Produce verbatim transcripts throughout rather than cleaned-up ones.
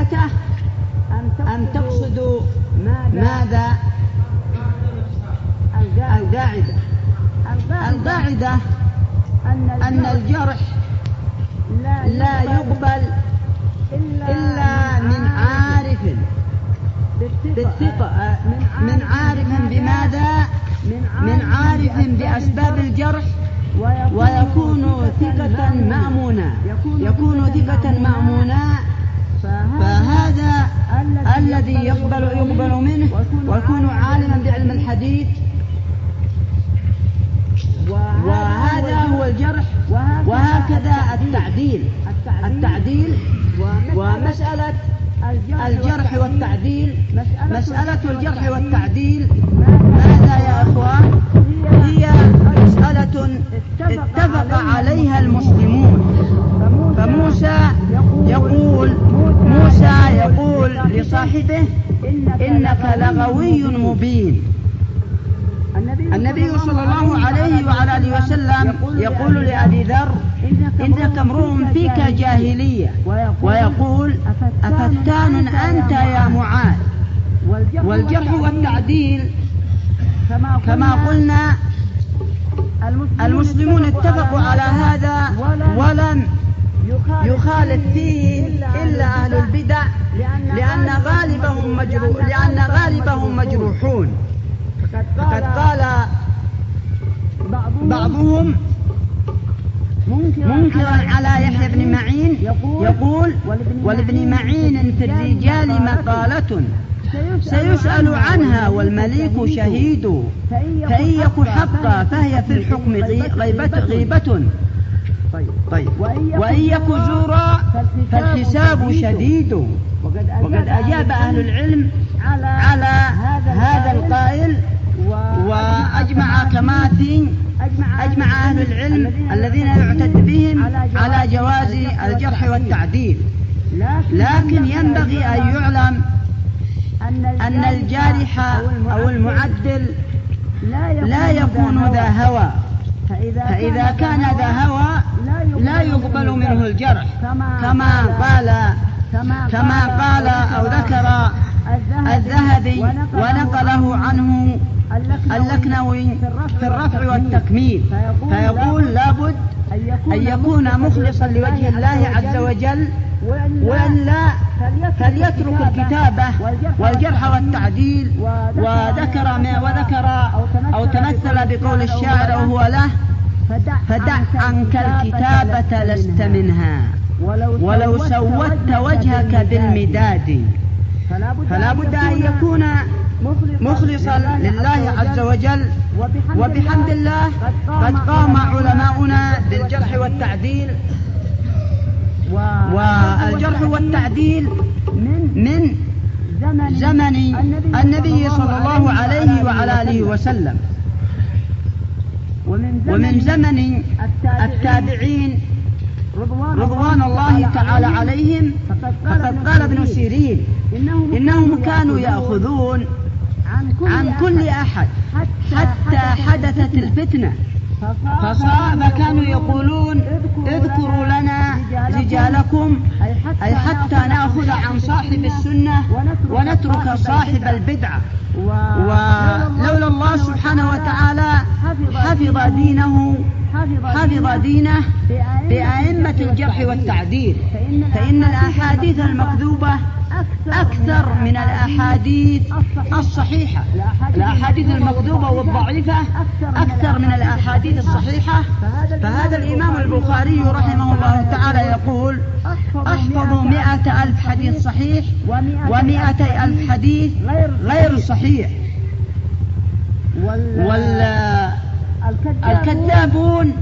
الثابتة أم تقصد ماذا؟ القاعدة. القاعدة أن الجرح لا يقبل إلا من عارف بالثقة، من عارف بماذا؟ من عارف بأسباب الجرح، ويكون ثقة مأمونة، يكون ثقة مأمونة، فهذا الذي يقبل يقبل منه ويكون عالما بعلم الحديث، وهذا هو الجرح. وهكذا التعديل. التعديل ومسألة الجرح والتعديل، مسألة الجرح والتعديل ماذا يا أخوان؟ هي مسألة اتفق عليها المسلمون. فموسى يقول موسى يقول لصاحبه إنك لغوي مبين. النبي صلى الله عليه وعلى آله وسلم يقول لأبي ذر إنك امرؤ فيك جاهلية، ويقول أفتان أنت يا معاذ. والجرح والتعديل كما قلنا المسلمون اتفقوا على هذا، ولم يخالف فيه إلا أهل البدع، لأن غالبهم مجروح لأن غالبهم مجروحون. فقد قال بعضهم منكرا على يحيى بن معين يقول ولابن معين في الرجال مقالة سيسأل عنها والمليك شهيد، فإن يك حقا فهي في الحكم غيبة, غيبة طيب وإن يك زورا فالحساب شديد. وقد أجاب أهل العلم على هذا القائل، وأجمع كما في أجمع أهل العلم الذين يعتد بهم على جواز الجرح والتعديل. لكن ينبغي أن يعلم أن الجارح أو المعدل لا يكون ذا هوى، فإذا كان ذا هوى لا يقبل منه الجرح، كما قال كما قال أو ذكر الذهبي ونقله عنه اللكنوي في الرفع والتكميل، فيقول لابد أن يكون مخلصا لوجه الله عز وجل، وإلا فليترك الكتابة والجرح والتعديل. وذكر ما وذكر أو تمثل بقول الشاعر وهو له فدع عنك الكتابة لست منها ولو سودت وجهك بالمداد. فلا بد أن يكون مخلصا لله عز وجل. وبحمد الله قد قام علماؤنا بالجرح والتعديل، والجرح والتعديل من زمن النبي صلى الله عليه وعلى آله وسلم، ومن زمن التابعين رضوان الله تعالى عليهم. فقد قال ابن سيرين إنهم كانوا يأخذون عن كل أحد حتى حدثت الفتنة، فكانوا يقولون اذكروا لنا رجالكم، أي حتى نأخذ عن صاحب السنة ونترك صاحب البدعة. ولولا الله سبحانه وتعالى حفظ دينه حفظ دينه بأئمة الجرح والتعديل، فإن الأحاديث المكذوبة أكثر من الأحاديث الصحيحة. الأحاديث المكذوبة والضعيفة أكثر من الأحاديث الصحيحة. فهذا الإمام البخاري رحمه الله تعالى يقول أحفظ مئة ألف حديث صحيح ومئة ألف حديث غير صحيح. والكذابون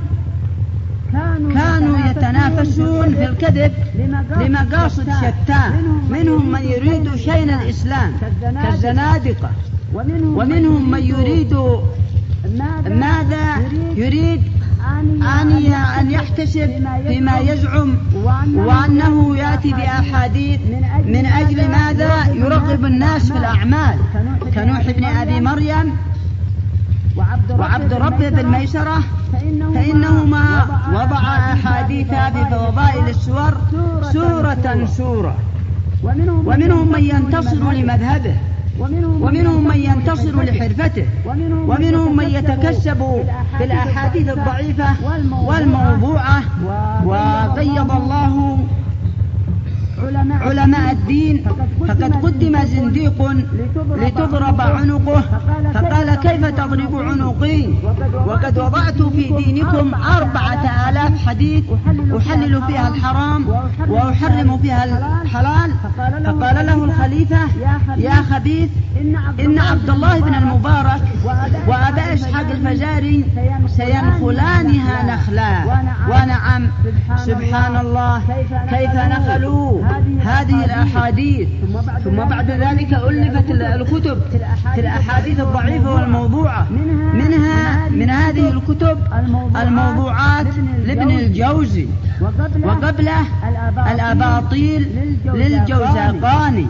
كانوا يتنافسون في الكذب لمقاصد شتى، منهم من يريد شين الإسلام كالزنادقة، ومنهم من يريد ماذا يريد أن يحتسب فيما يزعم، وأنه يأتي بأحاديث من أجل ماذا يرغب الناس في الأعمال، كنوح بن أبي مريم وعبد رب بن ميسرة، فإنهما وضع أحاديث في فضائل السور سورة سورة. ومنهم من ينتصر لمذهبه، ومنهم من ينتصر لحرفته، ومنهم من يتكسب في الأحاديث الضعيفة والموضوعة. وقيض الله علماء الدين، فقد قدم زنديق لتضرب عنقه فقال كيف تضرب عنقي وقد وضعت في دينكم أربعة آلاف حديث أحلل فيها الحرام وأحرم فيها الحلال. فقال له الخليفة يا خبيث إن عبد الله بن المبارك وأبا إسحاق الفزاري سينخلانها نخلا. ونعم سبحان الله كيف نخلوا هذه الأحاديث. ثم بعد ذلك ألفت الكتب في الأحاديث الضعيفة والموضوعة، منها من هذه الكتب الموضوعات لابن الجوزي، وقبله الأباطيل للجوزقاني.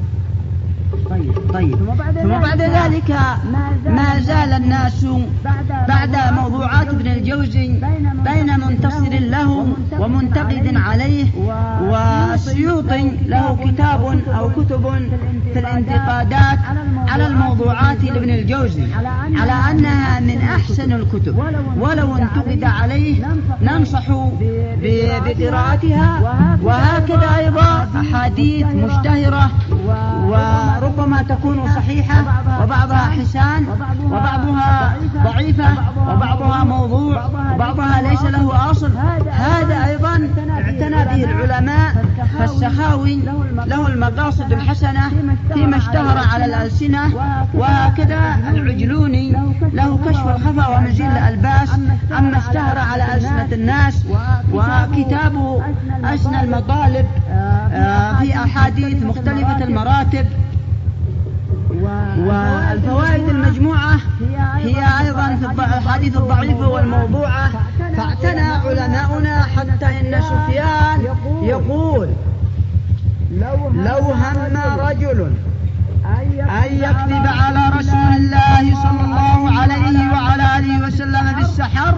طيب ثم بعد ذلك ما زال الناس بعد موضوعات ابن الجوزي بين منتصر له ومنتقد عليه. والسيوطي له كتاب أو كتب في الانتقادات على الموضوعات لابن الجوزي على أنها من أحسن الكتب، ولو انتقد عليه ننصح بقراءتها. وهكذا أيضا أحاديث مشتهرة وربما تكون صحيحة وبعضها حسان وبعضها ضعيفة وبعضها موضوع وبعضها ليس له أصل. هذا أيضا اعتنى به العلماء. فالسخاوي له المقاصد الحسنة فيما اشتهر على الألسنة، وهكذا العجلوني له كشف الخفا ومزيل الألباس عما اشتهر على ألسنة الناس. وكتابه أسنى المطالب في أحاديث مختلفة المراتب. والفوائد المجموعة هي أيضا في الحديث الضعيفة والموضوعة. فاعتنى علماؤنا حتى إن سفيان يقول لو هم رجل أن يكذب على رسول الله صلى الله عليه وعلى آله وسلم بالسحر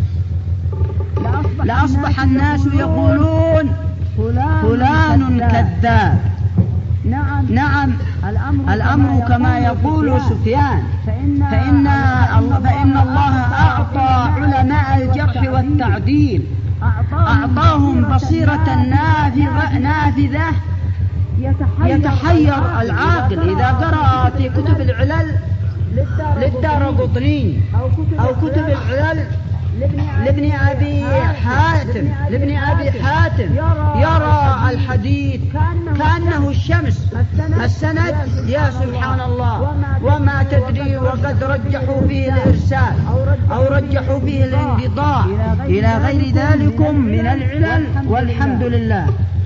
لأصبح الناس يقولون فلان كذاب. نعم الأمر كما يقول سفيان، فإن فإن الله أعطى علماء الجرح والتعديل، أعطاهم بصيرة نافذة يتحير العاقل إذا قرأ في كتب العلل للدارقطني أو كتب العلل لابن أبي حاتم لابن أبي حاتم يرى الحديث كأنه الشمس. السند يا سبحان الله وما تدري، وقد رجحوا فيه الإرسال أو رجحوا فيه الانقطاع إلى غير ذلك من العلل. والحمد لله.